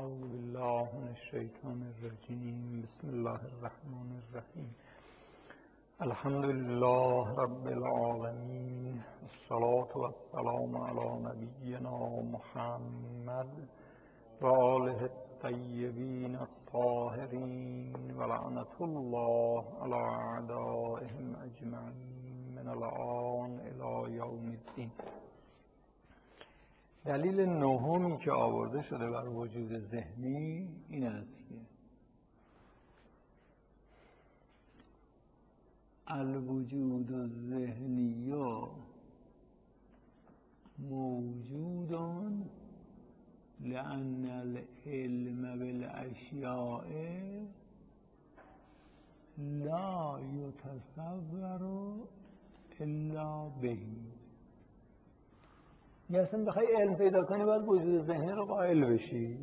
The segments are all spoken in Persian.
اعوذ بالله من الشیطان الرجیم. بسم الله الرحمن الرحیم. الحمد لله رب العالمین، الصلاة والسلام علی نبینا محمد و آله الطیبین الطاهرین و لعنة الله علی اعدائهم اجمعین من الآن الی یوم الدین. دلیل نهمی که آورده شده بر وجود ذهنی این است که الوجود الذهنی موجود لأن العلم بالاشیاء لا یتصور الا به. یا اصلا بخوای علم پیدا کنی باید وجود ذهنی رو قائل بشی.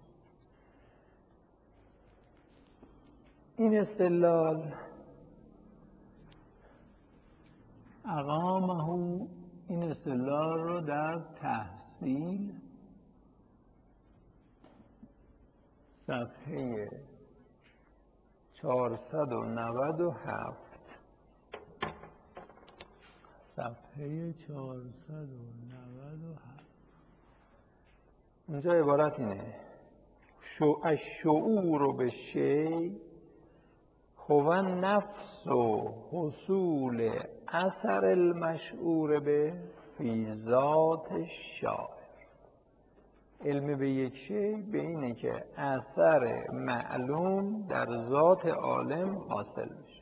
این استدلال اقامه، این استدلال رو در تحصیل صفحه 497 صفحه 497 اونجا عبارت اینه: الشعور به شیء هو نفس و حصول اثر المشعور به فی ذات الشاعر. علم به یک شیء به اینه که اثر معلوم در ذات عالم حاصل بشه.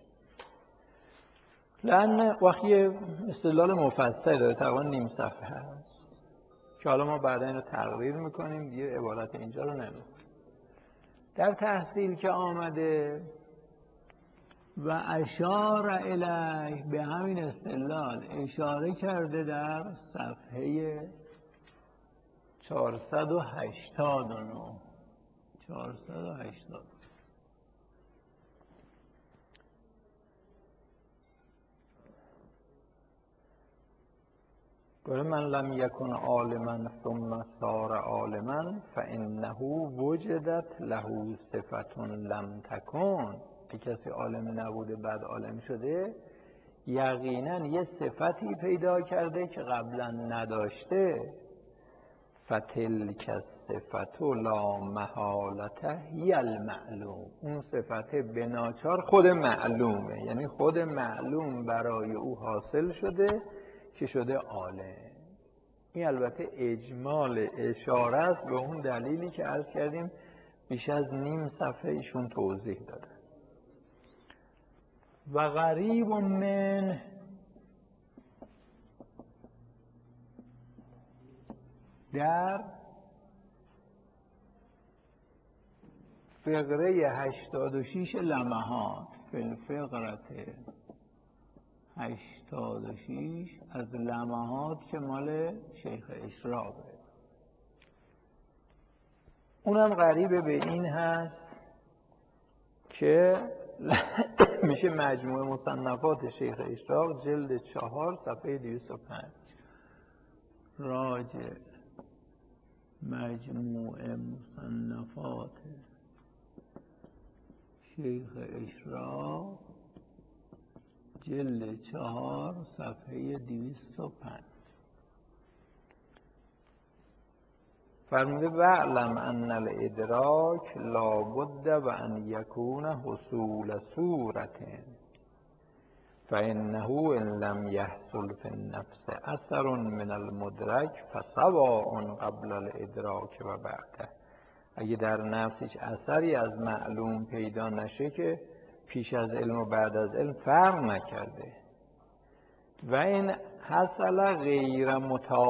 لأن وقتی استدلال مفصل داره، تقریبا نیم صفحه هست که حالا ما بعدا اینو تقریر میکنیم، دیگه عبارت اینجا رو نمیخونیم. در تحصیل که آمده و اشار الیه، به همین استدلال اشاره کرده در صفحه 480. گوره من لم یکن عالما ثم صار عالما فانه وجدت له صفت لم تکن. که کسی عالم نبوده بعد عالم شده، یقینا یه صفتی پیدا کرده که قبلا نداشته. فتلک الصفت لا محالة هی المعلوم. اون صفت به ناچار خود معلومه، یعنی خود معلوم برای او حاصل شده که شده عالم. این البته اجمال اشاره است به اون دلیلی که عرض کردیم بیش از نیم صفحه ایشون توضیح داده. و غریب من در فقره 86 لمحات، فی الفقرة 86 از لمحات که مال شیخ اشراقه، اونم غریبه به این هست که میشه مجموعه مصنفات شیخ اشراق جلد 4 صفحه 205. راجع مجموعه مصنفات شیخ اشراق جلد 4 صفحه 205 فرموده: وعلم ان الادراک لابد و ان یکون حصول صورت فانه ان لم یحصل فی النفس اثر من المدرک فسواء قبل الادراک و بعده. اگه در نفس هیچ اثری از معلوم پیدا نشه که پیش از علم و بعد از علم فرق نکرده. و این حصل غیر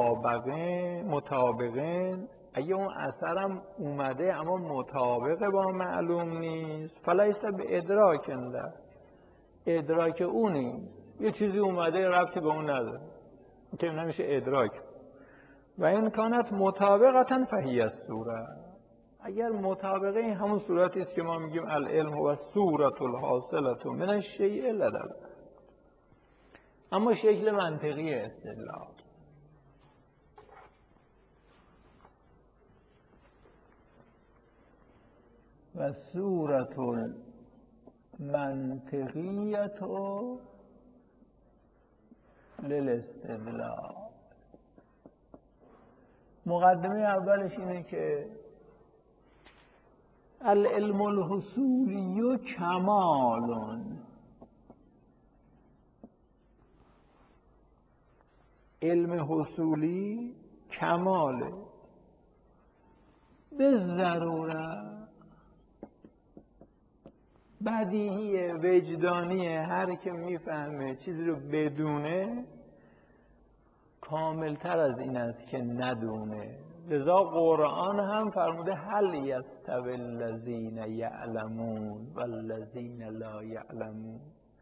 مطابقین، اگه اون اثرم اومده اما مطابق با معلوم نیست، فلیس به ادراک انده، ادراک اون نیست. یه چیزی اومده ربطی به اون نداره که نمیشه ادراک. و این کانت مطابقتا فهی الصوره، اگر مطابقه این همون صورتی است که ما میگیم العلم هو الصورة الحاصلة من الشیء لدى. اما شکل منطقی استدلال و صورت المنطقیت للاستدلال. مقدمه اولش اینه که العلم الحصولی کمال، علم حصولی کماله به ضرورت، بدیهی وجدانی هر که میفهمه چیزی رو بدونه کاملتر از این است که ندونه. لذا قرآن هم فرموده هل یستوی الذین یعلمون والذین لا یعلمون.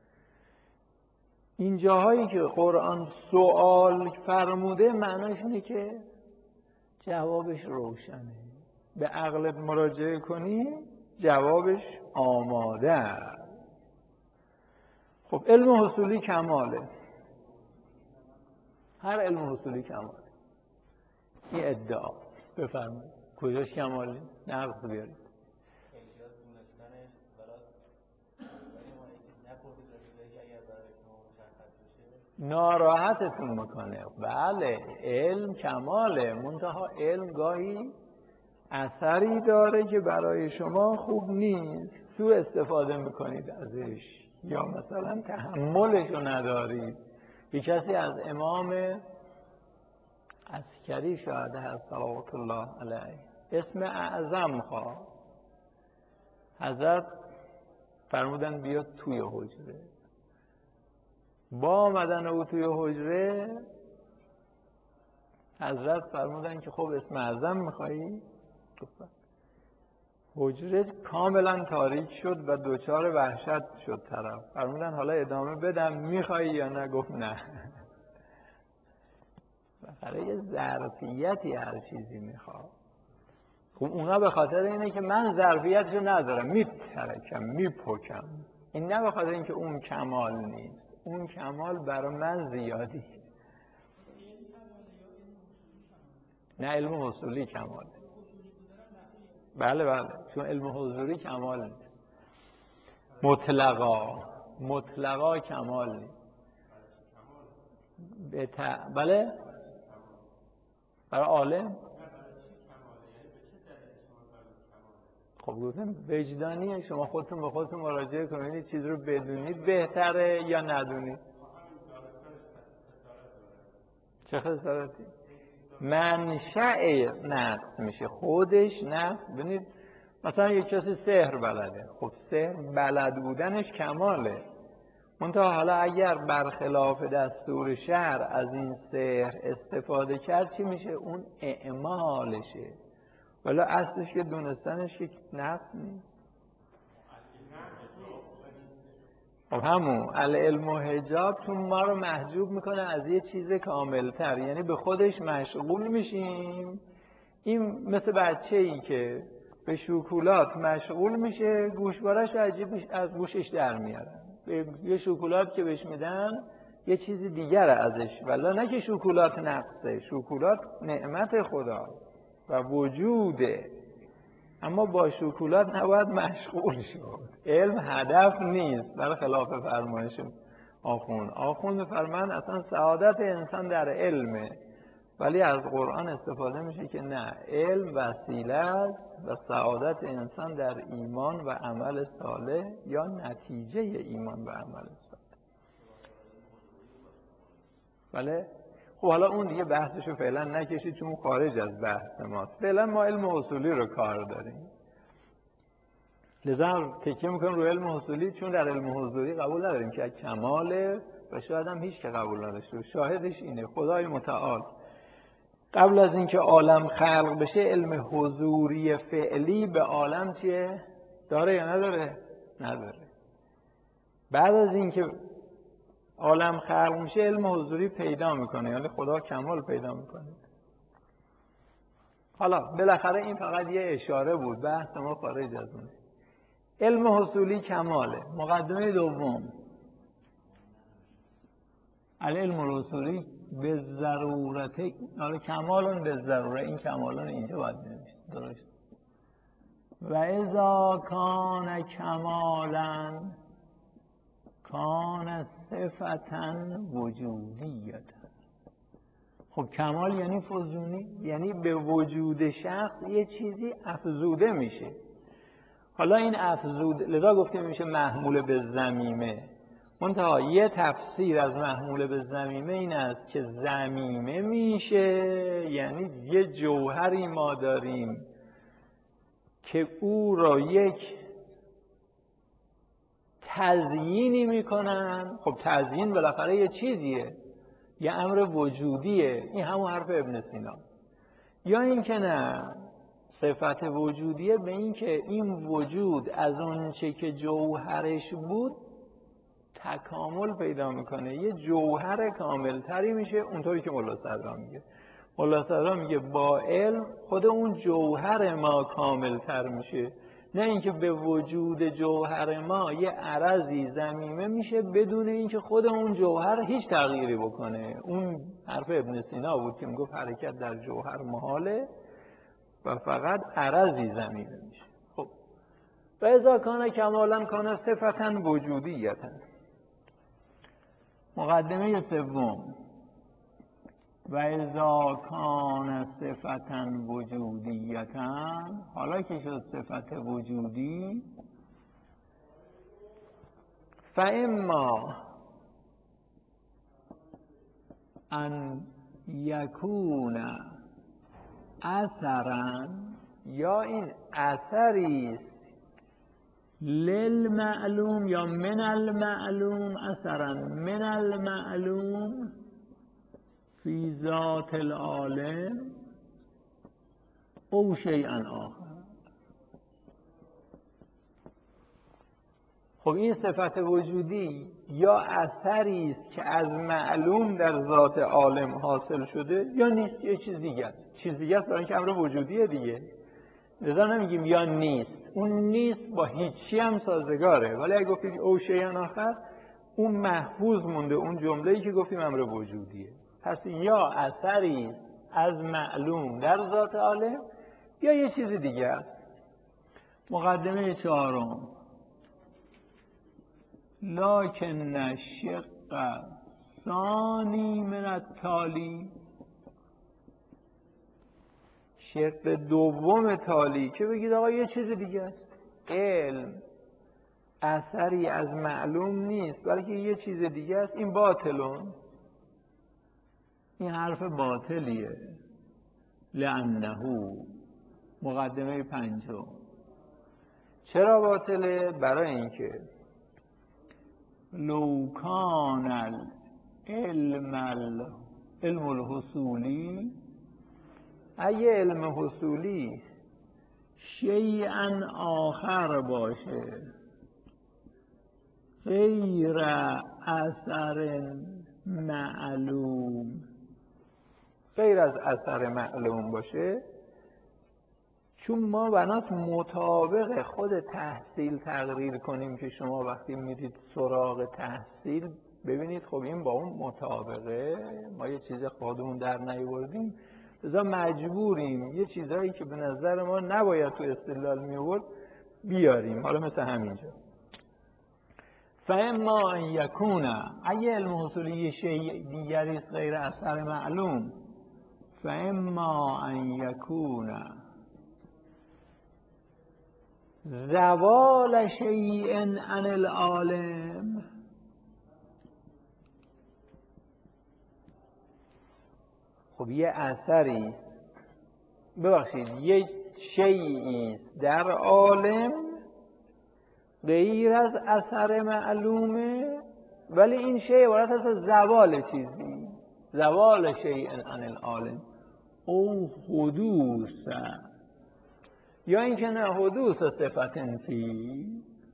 این جاهایی که قرآن سوال فرموده معناش اینه که جوابش روشنه، به عقلت مراجعه کنی جوابش آماده است. خب علم حصولی کماله، هر علم حصولی کماله، این ادعا. بفرمایید کجاش کماله؟ نقص بیارید. ناراحتتون میکنه. بله علم کماله، منتها علم گاهی اثری داره که برای شما خوب نیست، سوء استفاده میکنید ازش یا مثلا تحملش رو ندارید. یک کسی از امام عسکری شاید هست صلوات الله علیه اسم اعظم خواست، حضرت فرمودن بیاد توی حجره. با آمدن او توی حجره حضرت فرمودن که خب اسم اعظم میخوایی؟ حجره کاملا تاریک شد و دوچار وحشت شد طرف. فرمودن حالا ادامه بدم میخوایی یا نه؟ گفت نه. برای یه ظرفیتی هر چیزی میخواد. خب اونا به خاطر اینه که من ظرفیتشو ندارم میترکم میپکم، این نه به خاطر اینکه اون کمال نیست، اون کمال برای من زیادی. نه علم حصولی کمال. بله بله، چون علم حضوری کمال نیست، مطلقا کمال نیست. بله برای عالم. خب گفتم وجدانی شما خودتون به خودتون مراجعه کنید، چیز رو بدونید بهتره یا ندونید. چه خسارتی؟ منشأ نقص میشه، خودش نقص. ببینید مثلا یک کسی سحر بلده، خب سحر بلد بودنش کماله، منتها حالا اگر برخلاف دستور شرع از این سحر استفاده کرد چی میشه؟ اون اعمالشه، ولی اصلش که دونستنش که نقص نیست. خب همون العلم و حجاب چون ما رو محجوب میکنه از یه چیز کاملتر، یعنی به خودش مشغول میشیم. این مثل بچه‌ای که به شکلات مشغول میشه، گوشوارش عجیب از گوشش در میارن. یه شکلات که بهش میدن یه چیز دیگره ازش، ولی نه که شکلات نقصه، شکلات نعمت خدا و وجوده، اما با شکلات نباید مشغول شد. علم هدف نیست، برای خلاف فرمایش آخوند فرمان اصلا سعادت انسان در علمه، ولی از قرآن استفاده میشه که نه، علم وسیله است و سعادت انسان در ایمان و عمل صالح یا نتیجه ایمان و عمل صالح. بله خب حالا اون دیگه بحثشو فعلا نکشید چون خارج از بحث ماست. فعلا ما علم اصولی رو کار داریم، لذا تکیه میکنم روی علم حصولی، چون در علم حضوری قبول نداریم که کماله و شاید هم هیچ که قبول نداشته. شاهدش اینه خدای متعال قبل از اینکه عالم خلق بشه علم حضوری فعلی به عالم چیه؟ داره یا نداره؟ نداره. بعد از اینکه عالم خلق میشه علم حضوری پیدا میکنه، یعنی خدا کمال پیدا میکنه. حالا بالاخره این فقط یه اشاره بود، بحث ما خارج از اون. علم حصولی کماله. مقدمه دوم العلم الحصولی به ضرورت، کمالون به ضروره، این کمالون اینجا باید بنویسید درست. و اذا کان کمالا کان صفتا وجودیتا. خب کمال یعنی فزونی، یعنی به وجود شخص یه چیزی افزوده میشه. حالا این افزود لذا گفتیم میشه محمول به ضمیمه. منتها یه تفسیر از محمول به ضمیمه این است که ضمیمه میشه یعنی یه جوهری ما داریم که او را یک تزیینی میکنن. خب تزیین بالاخره یه چیزیه، یه امر وجودیه. این همون حرف ابن سینا. یا این که نه، صفت وجودیه به این که این وجود از اون چه که جوهرش بود تکامل پیدا میکنه، یه جوهر کاملتری میشه. اونطوری که مولا صدرا میگه. مولا صدرا میگه با علم خود اون جوهر ما کاملتر میشه، نه اینکه به وجود جوهر ما یه عرضی ضمیمه میشه بدون اینکه خود اون جوهر هیچ تغییری بکنه. اون حرف ابن سینا بود که میگفت حرکت در جوهر محاله و فقط عرضی ضمیمه میشه. خب و اذا کان کمالا کان صفتا وجودیتا. مقدمه سوم، و اذا کان صفتا وجودیتا، حالا که شد صفت وجودی، فاما ان یکون اثرا، یا این اثری است للمعلوم یا من المعلوم، اثرا من المعلوم فی ذات العالم او شیئا آخر. خب این صفت وجودی یا اثری است که از معلوم در ذات عالم حاصل شده یا نیست، یه چیز دیگه است. چیز دیگه است برای اینکه امر وجودیه دیگه. لذا نمیگیم یا نیست. اون نیست با هیچی هم سازگاره، ولی اگه گفتید او شیئا آخر اون محفوظ مونده، اون جمله‌ای که گفتیم امر وجودیه. پس یا اثری است از معلوم در ذات عالم یا یه چیز دیگه است. مقدمه چهارم، لکن الشق ثانی من التالی، شق دوم تالی که بگید آقا یه چیز دیگه است. علم اثری از معلوم نیست بلکه یه چیز دیگه است. این باطلون، این حرف باطلیه. لانه، مقدمه پنجم، چرا باطله؟ برای اینکه لو کان العلم الحصولی، اگه علم حصولی شیئا آخر باشه غیر اثر معلوم، غیر از اثر معلوم باشه، چون ما بناس مطابق خود تحصیل تقریر کنیم که شما وقتی میرید سراغ تحصیل ببینید خب این با اون مطابقه، ما یه چیز خودمون در نیاوردیم لذا مجبوریم یه چیزایی که به نظر ما نباید تو استدلال میورد بیاریم. حالا مثل همینجا فاما ان یکون، اگه علم حصولی یه شیء دیگری است غیر اثر معلوم، فاما ان یکون زوال شیء عن العالم، خب یه اثری است، ببخشید یه شیئی است در عالم غیر از اثر معلومه، ولی این شیء عبارت است از زوال چیزی، زوال شیء عن العالم او حدوث، یا اینکه نه حدوث صفت فی.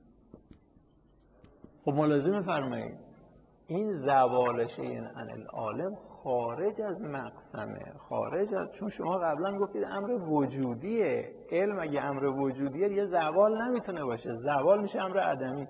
خب ملازم فرمایید این زوال شیء عن العالم خارج از مقسمه، خارج از، چون شما قبلا گفتید امر وجودیه. علم اگه امر وجودیه یه زوال نمیتونه باشه، زوال میشه امر عدمی.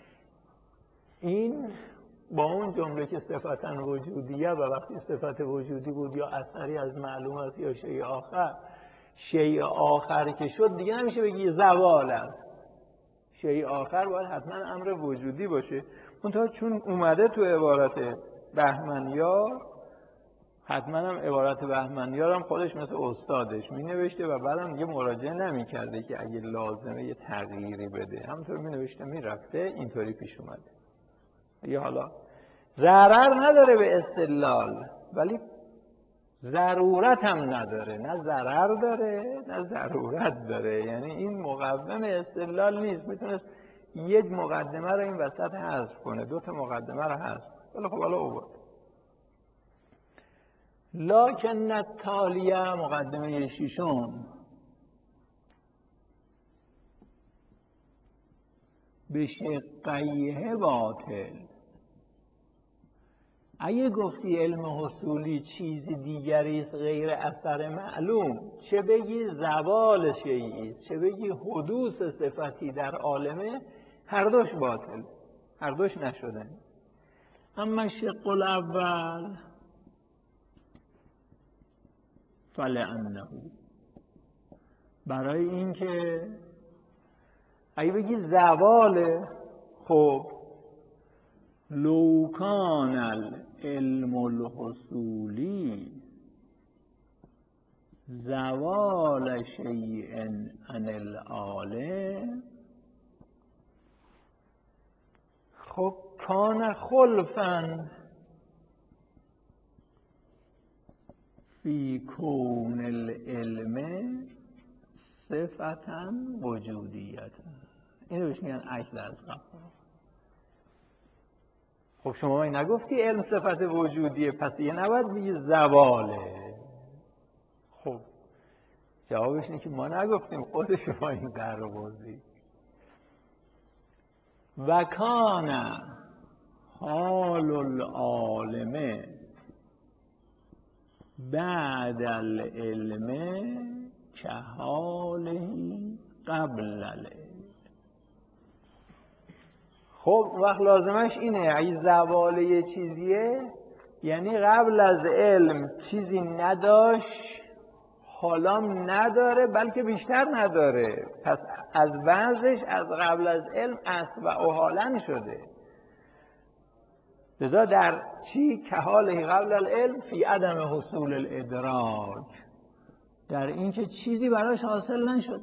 این با اون جمله که صفتا وجودیه و وقتی صفت وجودی بود یا اثری از معلوم است یا شیء آخر، شیء آخر که شد دیگه نمیشه بگی زوال است. شیء آخر باید حتما امر وجودی باشه. منتها چون اومده تو عبارت بهمنیار، حتما هم عبارت بهمنیار هم خودش مثل استادش می نوشته و بعدم دیگه مراجعه نمی کرده که اگه لازمه یه تغییری بده، همونطور می نوشته می رفته، اینطوری پیش اومده. یه حالا ضرر نداره به استدلال، ولی ضرورت هم نداره، نه ضرر داره نه ضرورت داره. یعنی این مقوم استدلال نیست. میتونست یک مقدمه رو این وسط حذف کنه، 2 تا مقدمه رو حذف کنه. خب حالا اوورد. لکن التالیه، مقدمه 6، به شقیه باطل. اگه گفتی علم حصولی چیز دیگری است غیر اثر معلوم، چه بگی زوال شیئی است، چه بگی حدوث صفتی در عالمه، هر دوش باطل، هر دوش نشدن. اما شق الاول فلانه، برای اینکه اگه بگی زواله، خب لو کان العلم الحصولی زوال شیء عن العالم، خب کان خلفا فی کون العلم صفتا وجودیتا. اینو بهش میگن عجز از غفا. خب شما نگفتی علم صفت وجودیه، پس دیگه نباید بگی زواله. خب جوابش اینه که ما نگفتیم، خود شما این در رو بردی. و کان حال العالم بعد العلم که حاله قبل العلم. خب وقت لازمش اینه، اگه زوال یه چیزیه یعنی قبل از علم چیزی نداشت، حالام نداره، بلکه بیشتر نداره. پس از وضعش از قبل از علم اصبع و حالن شده. لذا در چی؟ که حاله قبل العلم فی عدم حصول الادراک، در اینکه چیزی براش حاصل نشد،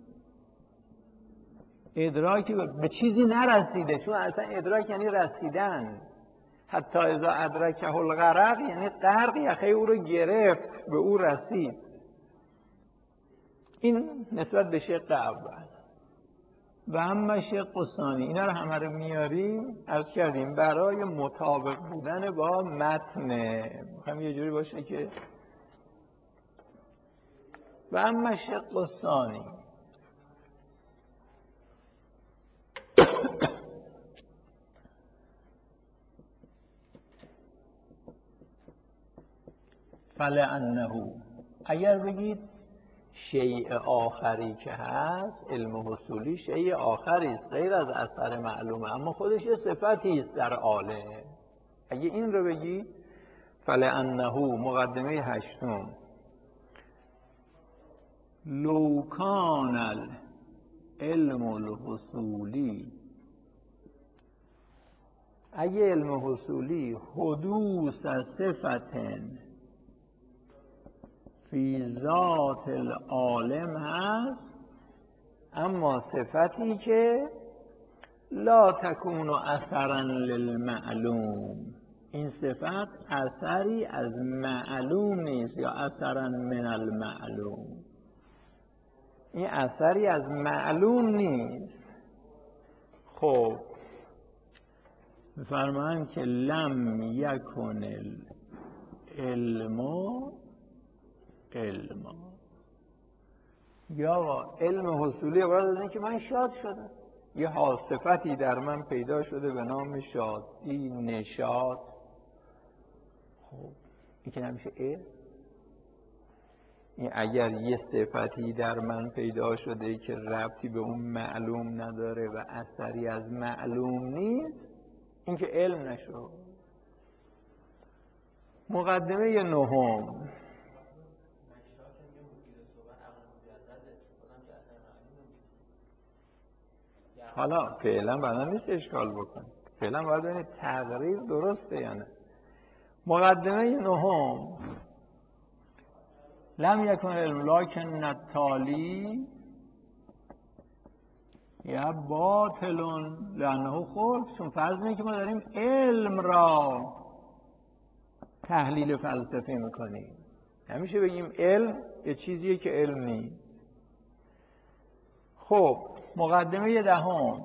ادراکی به چیزی نرسیده. چون اصلا ادراک یعنی رسیدن. حتی اذا ادرکه الغرق، یعنی غرق یخه او رو گرفت، به او رسید. این نسبت به شق اول. و اما شق ثانی، اینا رو همه رو میاریم، عرض کردیم برای مطابق بودن با متن. میخوایم یه جوری باشه که و اما شق ثانی، فلانه، اگر بگید شیء آخری که هست، علم حصولی شیء آخری است غیر از اثر معلومه، اما خودش یه صفتی است در عالم. اگه این رو بگی فلانه، مقدمه 8، لو کان العلم الحصولی، اگه علم حصولی حدوث صفت فی ذات العالم هست، اما صفتی که لا تکون اثرا للمعلوم، این صفت اثری از معلوم نیست، یا اثرا من المعلوم، این اثری از معلوم نیست. خب فرمان که لم یکن العلم علما، یا علم حصولی عبارت از این که من شاد شدم، یه حال صفتی در من پیدا شده به نام شادی، نشاط. خب این که نمیشه علم. این اگر یه صفتی در من پیدا شده که ربطی به اون معلوم نداره و اثری از معلوم نیست، این که علم نشد. مقدمه 9، حالا فعلا بنا نیست اشکال بکن، فعلا باید ببینید تقریر درسته یا نه. مقدمه نهم، لم یکن علم لکن التالی یا باطلون لانه خلف، چون فرض اینه که ما داریم علم را تحلیل فلسفی میکنیم. همیشه بگیم علم یه چیزیه که علم نیست. خب مقدمه دهم،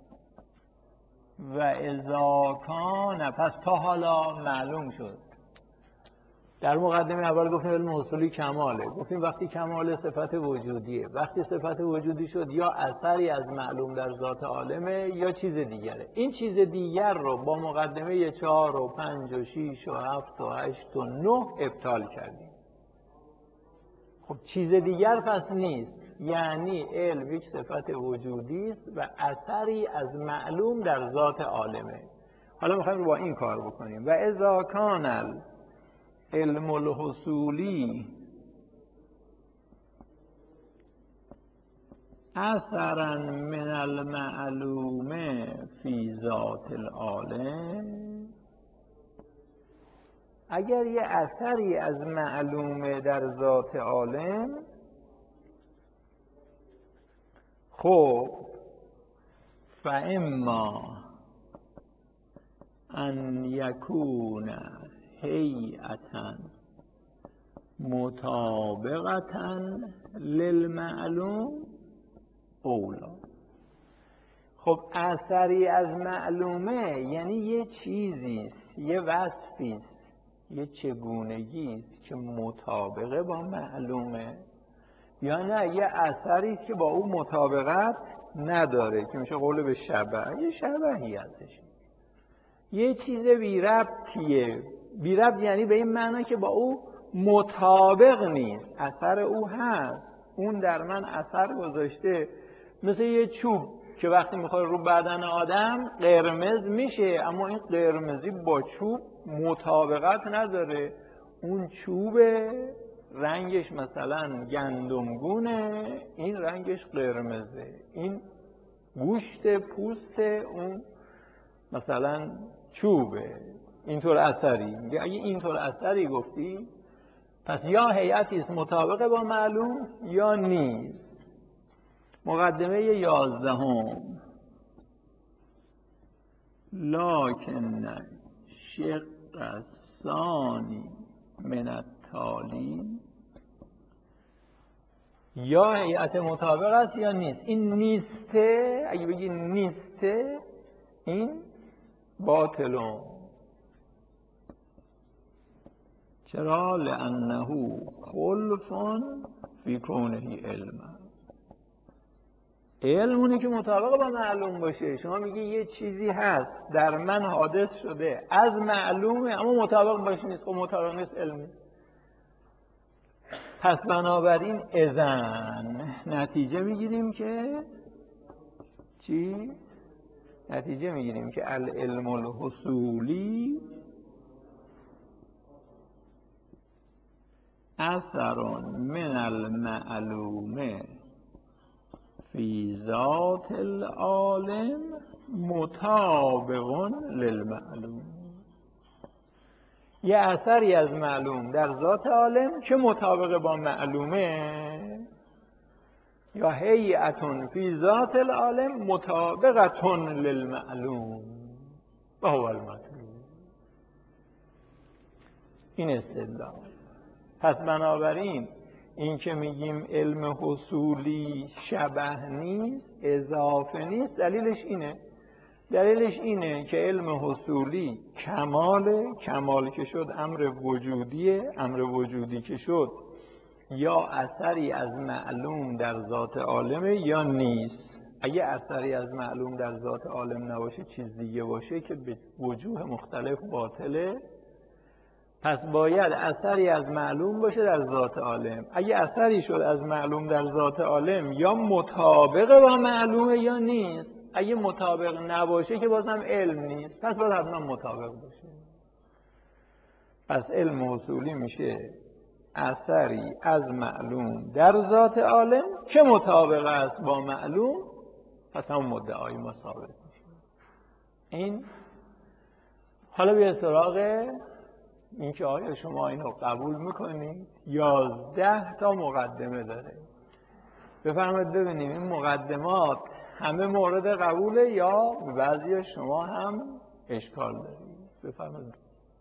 و اذا کان، پس تا حالا معلوم شد. در مقدمه اول گفتیم علم حصولی کماله، گفتیم وقتی کمال صفت وجودیه، وقتی صفت وجودی شد یا اثری از معلوم در ذات عالمه یا چیز دیگره. این چیز دیگر رو با مقدمه 4 و 5 و 6 و 7 و 8 و 9 ابطال کردیم. خب چیز دیگر پس نیست، یعنی علم یک صفت وجودی است و اثری از معلوم در ذات عالمه. حالا میخوایم با این کار بکنیم. و اذا کان علم الحصولی اثرا من المعلوم فی ذات العالم، اگر یه اثری از معلومه در ذات عالم، خب فاما ان یکون هیئتا مطابقتا للمعلوم اولا. خب اثری از معلومه یعنی یه چیزیست، یه وصفیست، یه چگونگیست که مطابقه با معلومه، یا نه یه اثریست که با او مطابقت نداره که میشه قول به شبه، یه شبهی ازش، یه چیز بی ربطیه. بی ربط یعنی به این معنی که با او مطابق نیست. اثر او هست، اون در من اثر گذاشته، مثل یه چوب که وقتی میخواد رو بدن آدم قرمز میشه، اما این قرمزی با چوب مطابقت نداره. اون چوب رنگش مثلا گندمگونه، این رنگش قرمزه، این گوشت پوست اون مثلا چوبه، اینطور اثری. اگه اینطور اثری گفتی پس یا هیئتی است مطابق با معلوم یا نیست. مقدمه 11، لکن شق الثانی من التالی، یا هیئت مطابق است یا نیست. این نیسته، اگه بگی نیسته این باطلون. چرا؟ لانه خلف فی کونه علم. علم اونه که مطابق با معلوم باشه. شما میگی یه چیزی هست در من حادث شده از معلومه اما مطابق باشه نیست. خب مطابق نیست، علم نیست. پس بنابراین اذن نتیجه میگیریم که چی؟ نتیجه میگیریم که العلم الحصولی اثر من المعلوم فی ذات العالم مطابق للمعلوم. یه اثری از معلوم در ذات عالم که مطابق با معلومه، یا هیئة فی ذات العالم مطابقة للمعلوم و هو المطلوب. این استدلال. پس بنابراین این که میگیم علم حصولی شبه نیست، اضافه نیست، دلیلش اینه که علم حصولی کمال که شد امر وجودیه، امر وجودی که شد یا اثری از معلوم در ذات عالمه یا نیست. اگه اثری از معلوم در ذات عالم نباشه، چیز دیگه باشه که به وجوه مختلف باطله، پس باید اثری از معلوم باشه در ذات عالم. اگه اثری شد از معلوم در ذات عالم یا مطابق با معلومه یا نیست. اگه مطابق نباشه که بازم علم نیست، پس باید حتما مطابق باشه. پس علم حصولی میشه اثری از معلوم در ذات عالم که مطابق است با معلوم پس همون مدعای ما ثابت میشه. این حالا بیا سراغ این که آیا شما اینو قبول میکنید؟ 11 تا مقدمه داره. بفرمایید ببینیم این مقدمات همه مورد قبوله یا بعضی شما هم اشکال دارید؟ بفرمایید.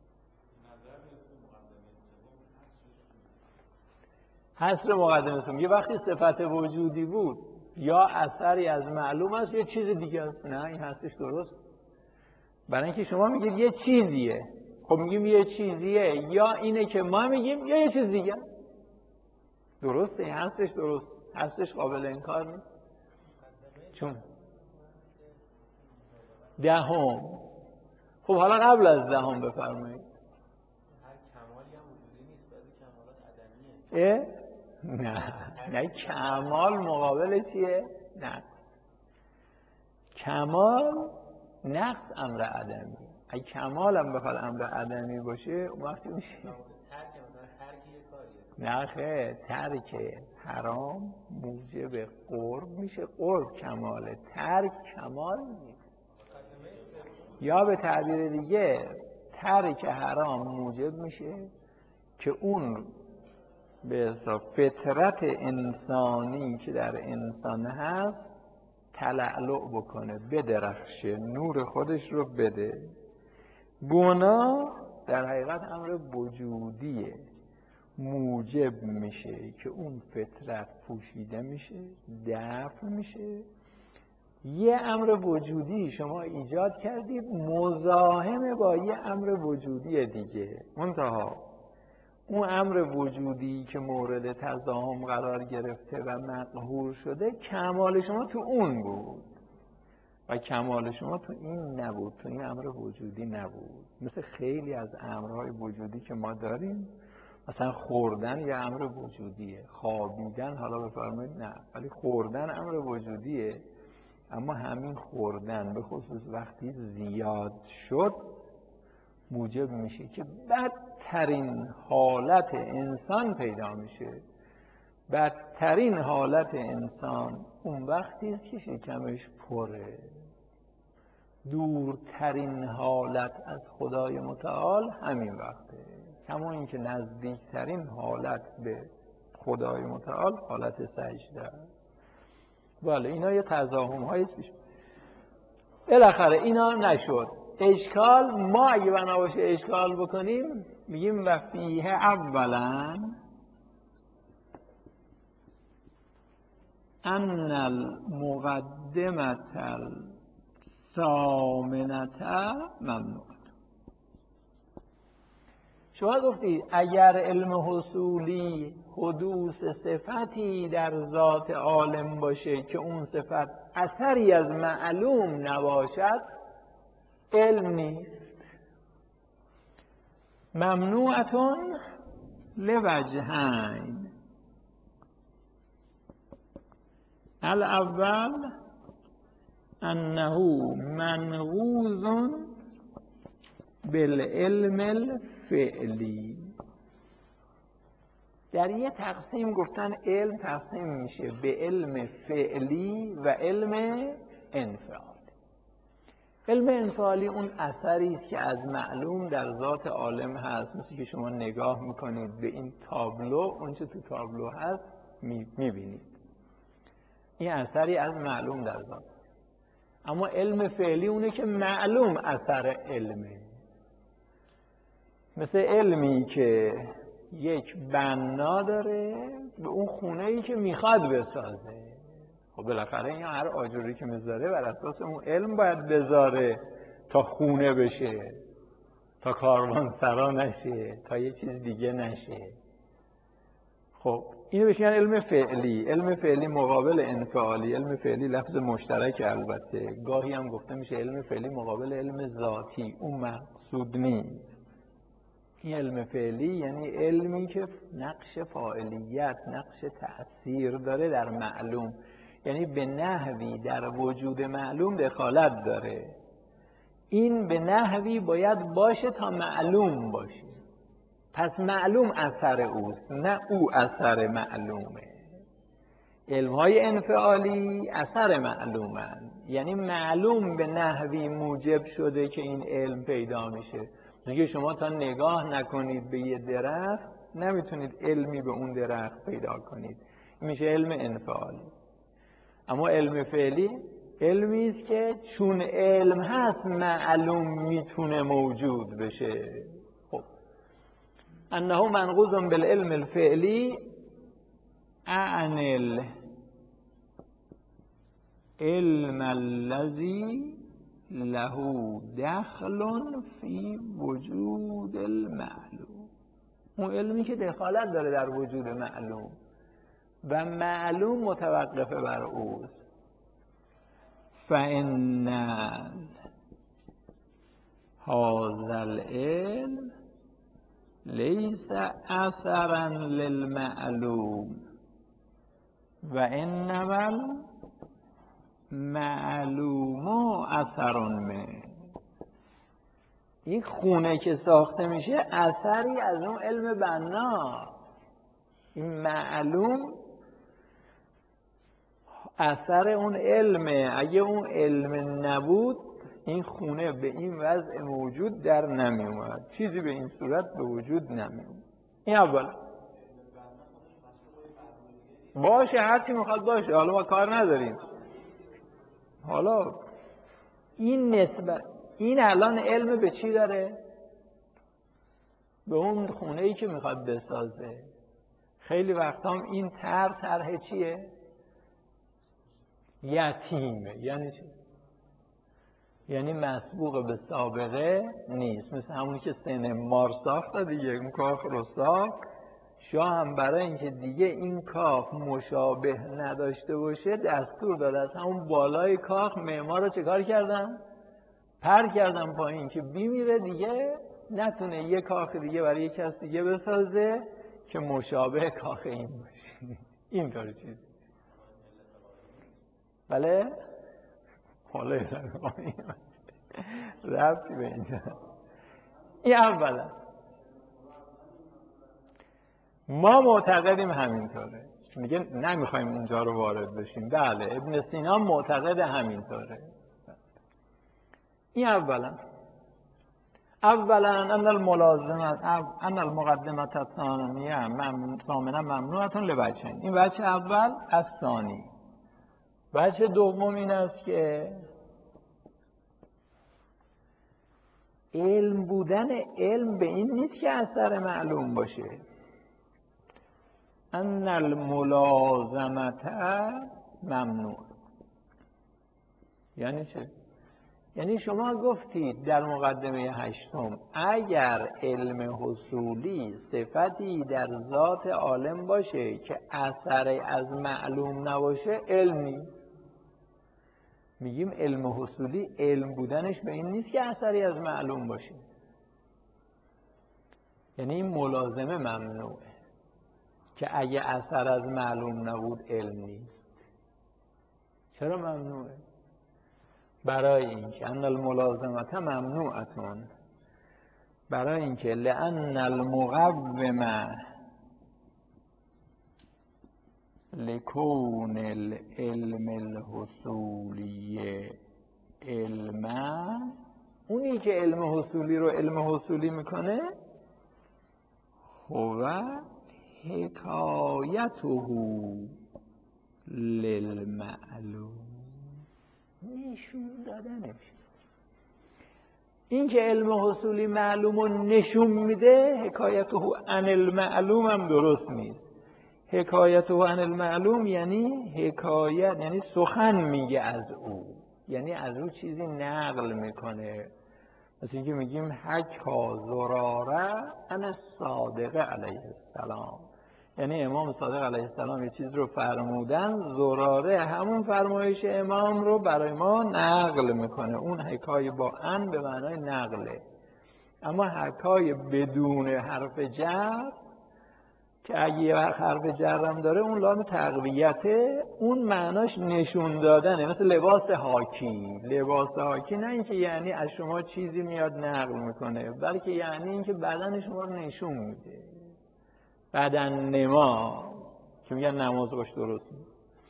حصر مقدمه سوم یه وقتی صفت وجودی بود یا اثری از معلوم است یا چیز دیگه است. نه این حصرش درست. برای اینکه شما میگید یه چیزیه، خب میگیم یه چیزیه یا اینه که ما میگیم یا یه چیز دیگه است. درسته، این حصرش درست، حصرش قابل انکار نیست. چون 10. خب حالا قبل از 10 بفرمایید. هر کمالی هم وجودی نیست، بعضی کمالات عدمیه. نه کمال مقابل چیه؟ نقص. کمال نقص امر عدمی. اگه کمال هم بخواد امر عدمی باشه اون وقتی میشه نه خیر، ترک حرام موجب قرب میشه. قرب کماله، ترک کمال نیست. یا به تعبیر دیگه ترک حرام موجب میشه که اون به حساب فطرت انسانی که در انسان هست تلألؤ بکنه، بدرخشه، نور خودش رو بده. گناه در حقیقت امر وجودیه، موجب میشه که اون فطرت پوشیده میشه، دفع میشه. یه امر وجودی شما ایجاد کردید مزاحم با یه امر وجودی دیگه، منتها اون امر وجودی که مورد تزاحم قرار گرفته و مقهور شده کمال شما تو اون بود و کمال شما تو این نبود، تو این امر وجودی نبود. مثل خیلی از امرهای وجودی که ما داریم، مثلا خوردن یه امر وجودیه، خوابیدن حالا بفرمایید نه، ولی خوردن امر وجودیه. اما همین خوردن به خصوص وقتی زیاد شد موجب میشه که بدترین حالت انسان پیدا میشه. بدترین حالت انسان اون وقتی است که شکمش پره. دورترین حالت از خدای متعال همین وقته، کما اینکه نزدیکترین حالت به خدای متعال حالت سجده است. بله اینا یه تزاحم هایی است. بالاخره اینا نشد. اشکال ما اگه بنا باشه اشکال بکنیم میگیم و فیه اولا ان المقدمة الثامنة ممنوع. شما گفتید اگر علم حصولی حدوث صفتی در ذات عالم باشه که اون صفت اثری از معلوم نباشد علم نیست. ممنوعتون لوجهین. الاول انه منقوض بالعلم الفعلی. در یه تقسیم گفتن علم تقسیم میشه به علم فعلی و علم انفعالی. علم انفعالی اون اثری است که از معلوم در ذات عالم هست. مثل که شما نگاه میکنید به این تابلو، اون چه تو تابلو هست میبینید، این اثری از معلوم در ذات. اما علم فعلی اونه که معلوم اثر علمه. مثل علمی که یک بنا داره به اون خونه‌ای که میخواد بسازه. خب بالاخره این هر آجری که میذاره بر اساس اون علم باید بذاره تا خونه بشه، تا کاروانسرا نشه، تا یه چیز دیگه نشه. خب اینو بهش میگن علم فعلی. علم فعلی مقابل انفعالی. علم فعلی لفظ مشترک، البته گاهی هم گفته میشه علم فعلی مقابل علم ذاتی، اون مقصود نیست. این علم فعلی یعنی علمی که نقش فاعلیت، نقش تأثیر داره در معلوم، یعنی به نحوی در وجود معلوم دخالت داره. این به نحوی باید باشه تا معلوم باشه. پس معلوم اثر اوست، نه او اثر معلومه. علم‌های انفعالی اثر معلومن، یعنی معلوم به نحوی موجب شده که این علم پیدا میشه. دیگه شما تا نگاه نکنید به یه درخت نمیتونید علمی به اون درخت پیدا کنید، میشه علم انفعالی. اما علم فعلی علمی است که چون علم هست معلوم میتونه موجود بشه. خب انه منقوض بالعلم الفعلی عن العلم الذي له دخل فی وجود المعلوم. اون علمی که دخالت داره در وجود معلوم و معلوم متوقف بر اوست. فإن هذا العلم ليس اثرا للمعلوم و انما المعلوم اثر منه. این خونه که ساخته میشه اثری از اون علم بناست. این معلوم اثر اون علمه. اگه اون علم نبود این خونه به این وضع موجود در نمی اومد، چیزی به این صورت به وجود نمی اومد. این اول باشه، هرچی میخواد باشه، حالا ما کار نداریم. حالا این نسبت، این الان علم به چی داره؟ به اون خونه‌ای که میخواد بسازه. خیلی وقتا هم این طرح چیه؟ یتیمه. یعنی چی؟ یعنی مسبوق به سابقه نیست. مثل همونی که سن مار ساخت دیگه، اون کاخ رو ساخت. شاه هم برای اینکه دیگه این کاخ مشابه نداشته باشه دستور داده از همون بالای کاخ معمار رو چه کار کردن؟ پر کردن پایین که بیمیره دیگه نتونه یه کاخ دیگه برای یک کس دیگه بسازه که مشابه کاخ این باشه. این طور چیزی. بله؟ حالا ربطی به اینجا. این اولا ما معتقدیم همینطوره، میگه نمیخوایم اونجا رو وارد بشیم. بله ابن سینا معتقد همینطوره. این اولا ان المقدمه الثانیه ممنوعه لوجهین. این وجه اول. الثانی وجه دوم این است که علم بودن علم به این نیست که اثر معلوم باشه. ان الملازمه ممنوع. یعنی چه؟ یعنی شما گفتید در مقدمه هشتم اگر علم حصولی صفتی در ذات عالم باشه که اثری از معلوم نباشه علم نیست. میگیم علم حصولی علم بودنش به این نیست که اثری از معلوم باشه. یعنی این ملازمه ممنوعه که اگه اثر از معلوم نبود علم نیست. چرا ممنوعه؟ برای اینکه ان الملازمه ممنوعتون، برای اینکه لان المقوم لکون العلم الحصولی علما، اونی که علم حصولی رو علم حصولی میکنه هو حکایته للمعلوم، نشون دادنش. این که علم حصولی معلوم رو نشون میده حکایته عن المعلوم هم درست نیست. حکایته عن المعلوم یعنی حکایت، یعنی سخن میگه از او، یعنی از او چیزی نقل میکنه. مثل اینکه میگیم حکا زراره عن الصادق علیه السلام، یعنی امام صادق علیه السلام یه چیز رو فرمودن، زراره همون فرمایش امام رو برای ما نقل میکنه. اون حکای با ان به معنای نقله. اما حکای بدون حرف جر که اگه یه حرف جرم داره اون لام تقویته، اون معناش نشون دادنه. مثل لباس حاکی. لباس حاکی نه اینکه یعنی از شما چیزی میاد نقل میکنه، بلکه یعنی اینکه بدن شما رو نشون میده. بدن نماز که میگن نماز باش درست نیست.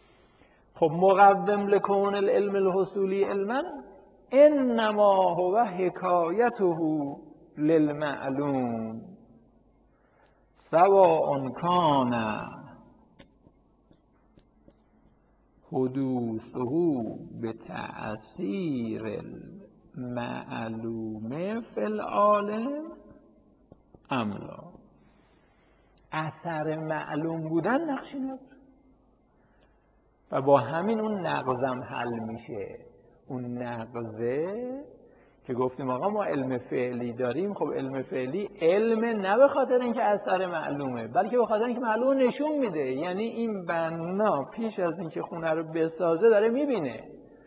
خب مقوم لکون العلم الحصولی علما انما هو حکایته للمعلوم سواء کان حدوثه بتأثیر المعلوم فی العالم ام لا. اثر معلوم بودن نقشی نداره و با همین اون نقضم حل میشه. اون نقضه که گفتیم آقا ما علم فعلی داریم، خب علم فعلی علم نه به خاطر اینکه اثر معلومه، بلکه به خاطر اینکه معلوم نشون میده. یعنی این بنا پیش از اینکه خونه رو بسازه داره میبینه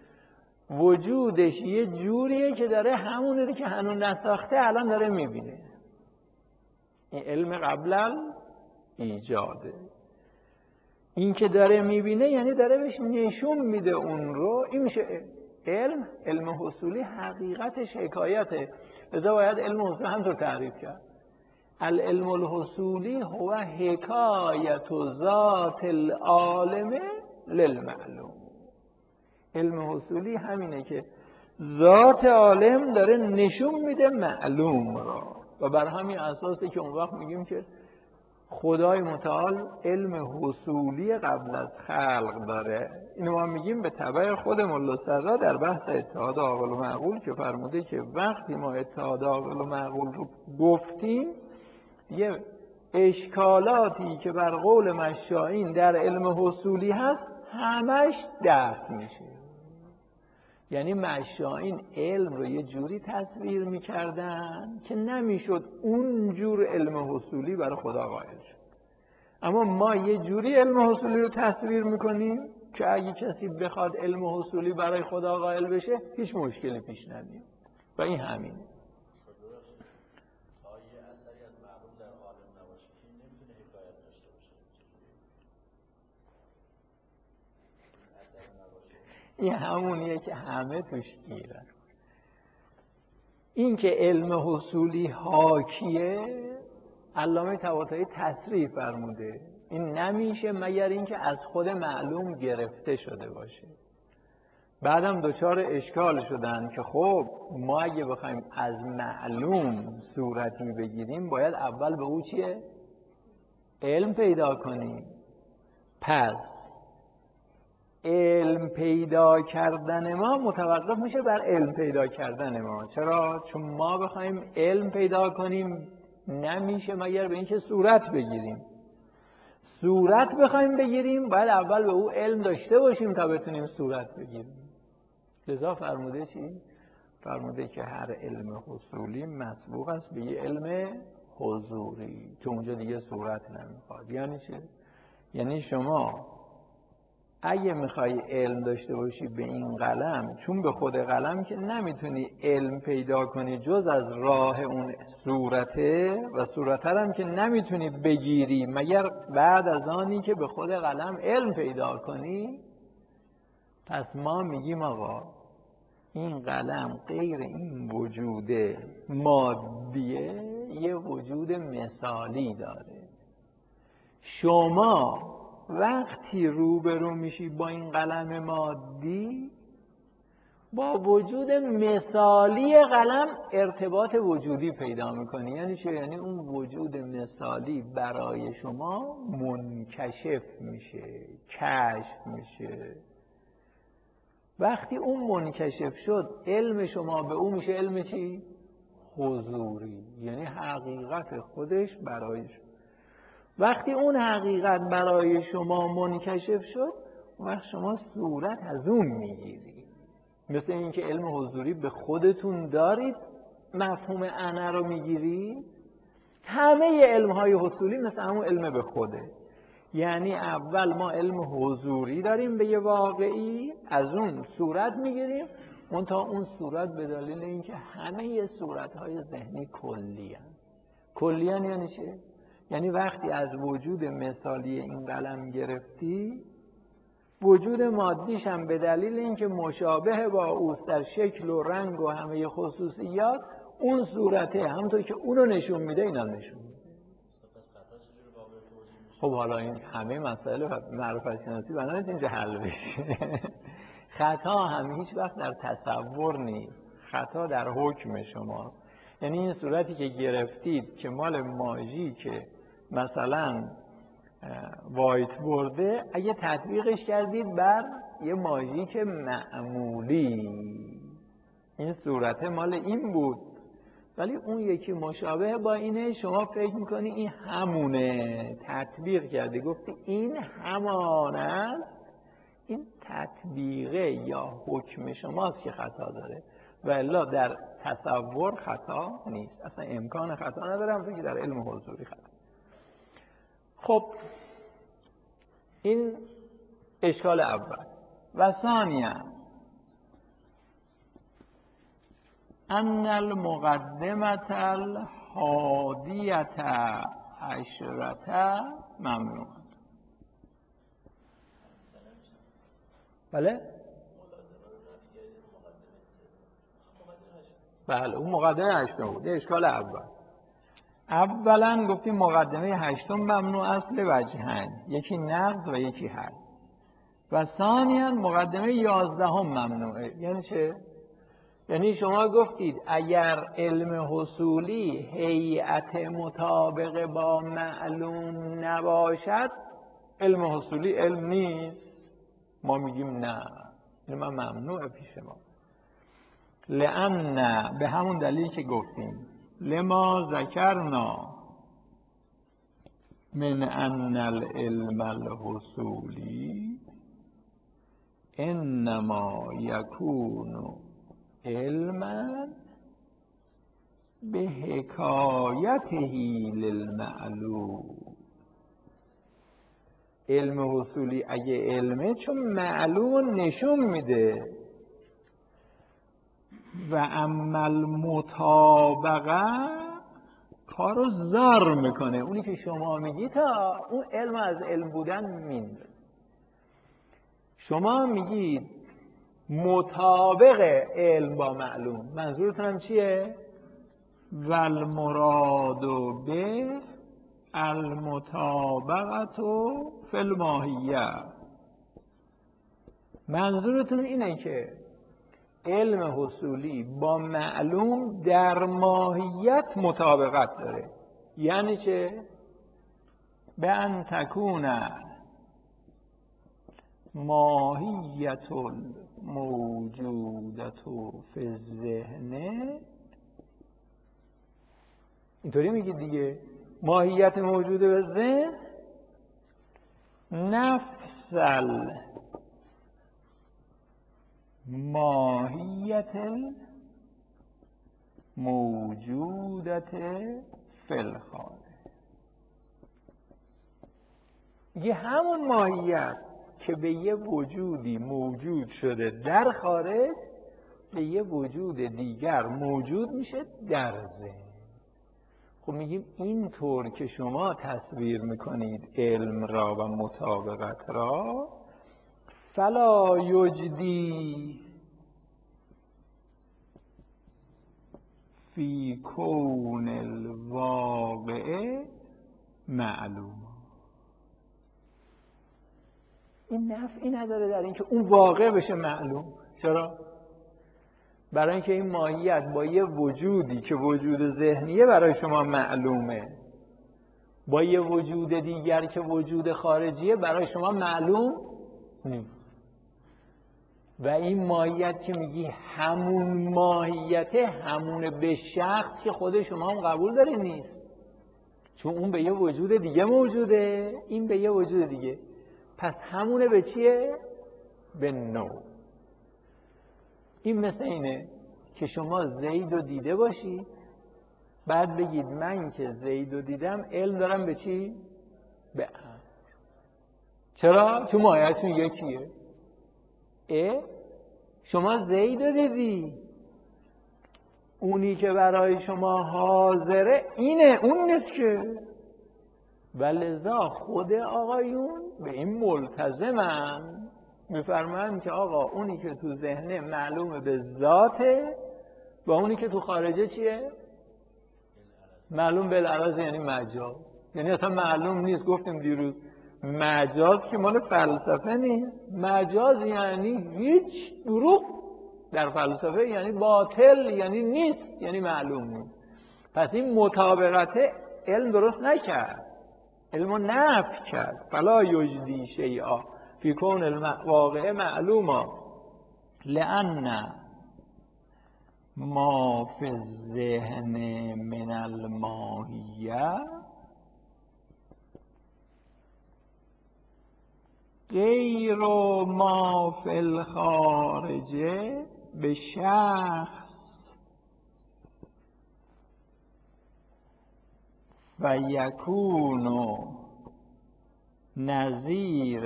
وجودش یه جوریه که داره همونه رو که هنوز نساخته الان داره میبینه. این علم قبل ایجاده. این که داره میبینه یعنی داره بهش نشون میده اون رو. این میشه علم حصولی حقیقتش حکایته. لذا باید علم حصولی همطور تعریف کرد. العلم الحصولی هو حکایت ذات العالم للمعلوم. علم حصولی همینه که ذات عالم داره نشون میده معلوم را و بر همین اساسه که اون وقت میگیم که خدای متعال علم حصولی قبل از خلق داره. اینو ما میگیم به تبع خود ملا صدرا در بحث اتحاد عاقل و معقول که فرموده که وقتی ما اتحاد عاقل و معقول رو گفتیم یه اشکالاتی که بر قول مشایین در علم حصولی هست همش دفع میشه. یعنی مشایین علم رو یه جوری تصویر میکردن که نمیشد اون جور علم حصولی برای خدا قائل شد. اما ما یه جوری علم حصولی رو تصویر میکنیم که اگه کسی بخواد علم حصولی برای خدا قائل بشه هیچ مشکلی پیش نمیاد و این همینه. این همونیه که همه توش گیرن. این که علم حصولی حاکیه علامه طباطبایی تصریح فرموده این نمیشه مگر اینکه از خود معلوم گرفته شده باشه. بعدم دچار اشکال شدن که خب ما اگه بخوایم از معلوم صورتی بگیریم باید اول به او چیه؟ علم پیدا کنیم. پس علم پیدا کردن ما متوقف میشه بر علم پیدا کردن ما. چرا؟ چون ما بخوایم علم پیدا کنیم نمیشه مگر به اینکه صورت بگیریم. صورت بخوایم بگیریم باید اول به او علم داشته باشیم تا بتونیم صورت بگیریم. لذا فرموده چی؟ فرموده که هر علم حصولی مسبوق است به یه علم حضوری که اونجا دیگه صورت نمیخواد. یعنی چه؟ یعنی شما اگه میخوای علم داشته باشی به این قلم، چون به خود قلم که نمیتونی علم پیدا کنی جز از راه اون صورته و صورته هم که نمیتونی بگیری مگر بعد از آنی که به خود قلم علم پیدا کنی. پس ما میگیم آقا این قلم غیر این وجود مادیه یه وجود مثالی داره. شما وقتی روبرو میشی با این قلم مادی با وجود مثالی قلم ارتباط وجودی پیدا میکنی. یعنی چه؟ یعنی اون وجود مثالی برای شما منکشف میشه، کشف میشه. وقتی اون منکشف شد علم شما به اون میشه علم چی؟ حضوری. یعنی حقیقت خودش برای شما. وقتی اون حقیقت برای شما منکشف شد وقت شما صورت از اون میگیری. مثل اینکه علم حضوری به خودتون دارید مفهوم انا رو میگیری. همه علم‌های حصولی مثل همون علم به خوده. یعنی اول ما علم حضوری داریم به یه واقعی، از اون صورت میگیریم. اون تا اون صورت به دلیل اینکه همه صورت‌های ذهنی کلی‌ان یعنی چه؟ یعنی وقتی از وجود مثالی این قلم گرفتی وجود مادیش هم به دلیل اینکه مشابه با اوست در شکل و رنگ و همه خصوصیات اون صورته همونطور که اونو نشون میده اینا نشون میده. خب حالا این همه مسائل معرفت شناسی بنا نیست اینجا حل بشه. خطا هم هیچ وقت در تصور نیست، خطا در حکم شماست. یعنی این صورتی که گرفتید که مال ماژی که مثلا وایت بورده، اگه تطبیقش کردید بر یه ماژی که معمولی، این صورت مال این بود، ولی اون یکی مشابه با اینه، شما فکر میکنی این همونه، تطبیق کردی گفتی این همان است، این تطبیقه یا حکم شماست که خطا داره، و الا در تصور خطا نیست، اصلا امکان خطا ندارم فکر در علم حضوری خطا. خب این اشکال اول. و ثانیاً ان المقدمة الحادیة عشرة ممنوع. بله؟ بله اون مقدمه هشتم بود. اشکال اول. اولا گفتیم مقدمه هشتم ممنوع است لوجهین، یکی نقض و یکی حل. و ثانیاً مقدمه 11 ممنوعه. یعنی چه؟ یعنی شما گفتید اگر علم حصولی هیئت مطابق با معلوم نباشد علم حصولی علم نیست. ما میگیم نه، علم ممنوعه پیش ما. لأن به همون دلیل که گفتیم لما ذکرنا من ان العلم الحصولی انما یکون علما به حکایته للمعلوم. علم حصولی اگه علمه چون معلوم نشون میده. و اما المطابقه کارو زار میکنه، اونی که شما میگی تا اون علم از علم بودن میندازه. شما میگید مطابق علم با معلوم، منظورتون هم چیه؟ و المراد به المطابقت فی الماهیه. منظورتون اینه که علم حصولی با معلوم در ماهیت مطابقت داره. یعنی چه؟ به ان تکون ماهیت الموجودت فی الذهن، اینطوری میگید دیگه، ماهیت موجود به ذهن نفس ماهیت موجودت فی الخارج. یه همون ماهیت که به یه وجودی موجود شده در خارج به یه وجود دیگر موجود میشه در ذهن. خب میگیم اینطور که شما تصویر میکنید علم را و مطابقت را، فلا یجدی فی کون الواقع معلوم. این نفعی نداره در اینکه اون واقع بشه معلوم. چرا؟ برای اینکه این ماهیت با یه وجودی که وجود ذهنیه برای شما معلومه، با یه وجود دیگر که وجود خارجیه برای شما معلوم نیست. و این ماهیت که میگی همون ماهیته، همون به شخص که خود شما هم قبول دارید نیست، چون اون به یه وجود دیگه موجوده، این به یه وجود دیگه. پس همونه به چیه؟ به نوع. این مثل اینه که شما زید رو دیده باشید، بعد بگید من که زید رو دیدم علم دارم به چی؟ به امر. چرا؟ چون ماهیتشون یکیه. شما زید رو دیدی، اونی که برای شما حاضره اینه، اون نیست که. و لذا خود آقایون به این ملتزمن، میفرمایند که آقا اونی که تو ذهنه معلومه به ذاته و اونی که تو خارجه چیه؟ معلوم بالعرض، یعنی مجاز. یعنی اصلا معلوم نیست. گفتیم دیروز مجاز که مال فلسفه نیست. مجاز یعنی هیچ دروغ در فلسفه، یعنی باطل، یعنی نیست، یعنی معلوم نیست. پس این مطابقت علم درست نکرد، علم رو نفی کرد. فلا یجدی شیئا فی کون الواقع معلوما لأن ما فی الذهن من الماهیه غیر ما فی الخارج به شخص و یکون نظیر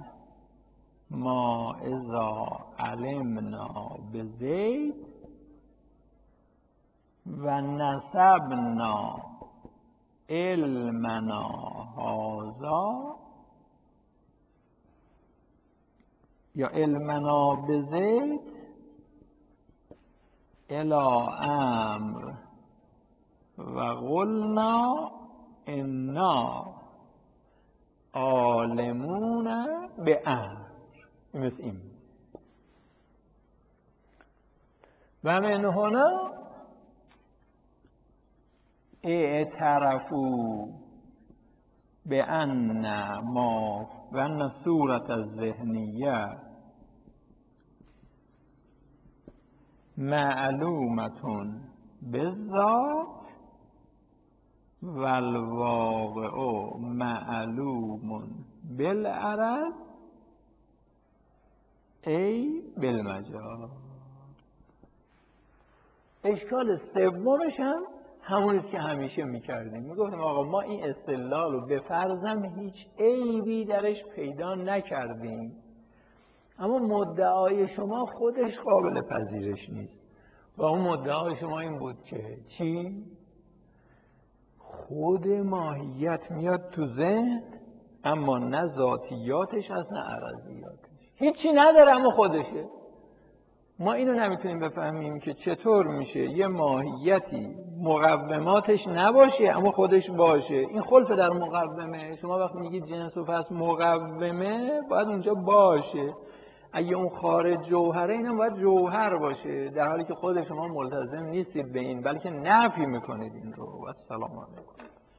ما اذا علمنا بزید و نسبنا علمنا هذا یا علمنا بزید الی امر و قلنا انا عالمون به امر. مثل این و من هنا اعترفوا به ان ما و ان صورت الذهنیه معلومتون بالذات و الواقع معلوم بالعرض ای بالمجاز. اشکال سومش هم همونیست که همیشه میکردیم. میگفتیم آقا ما این استدلال رو به فرضم هیچ عیبی درش پیدا نکردیم، اما مدعای شما خودش قابل پذیرش نیست. و اون مدعای شما این بود که چی؟ خود ماهیت میاد تو ذهن اما نه ذاتیاتش هست نه عرضیاتش، هیچی نداره اما خودشه. ما اینو نمیتونیم بفهمیم که چطور میشه یه ماهیتی مقوماتش نباشه اما خودش باشه. این خلف در مقومه. شما وقتی میگید جنس و پس مقومه باید اونجا باشه. اگه اون خارج جوهره، اینم باید جوهر باشه، در حالی که خود شما ملتزم نیستید به این، بلکه نفی میکنید این رو. و السلام علیکم.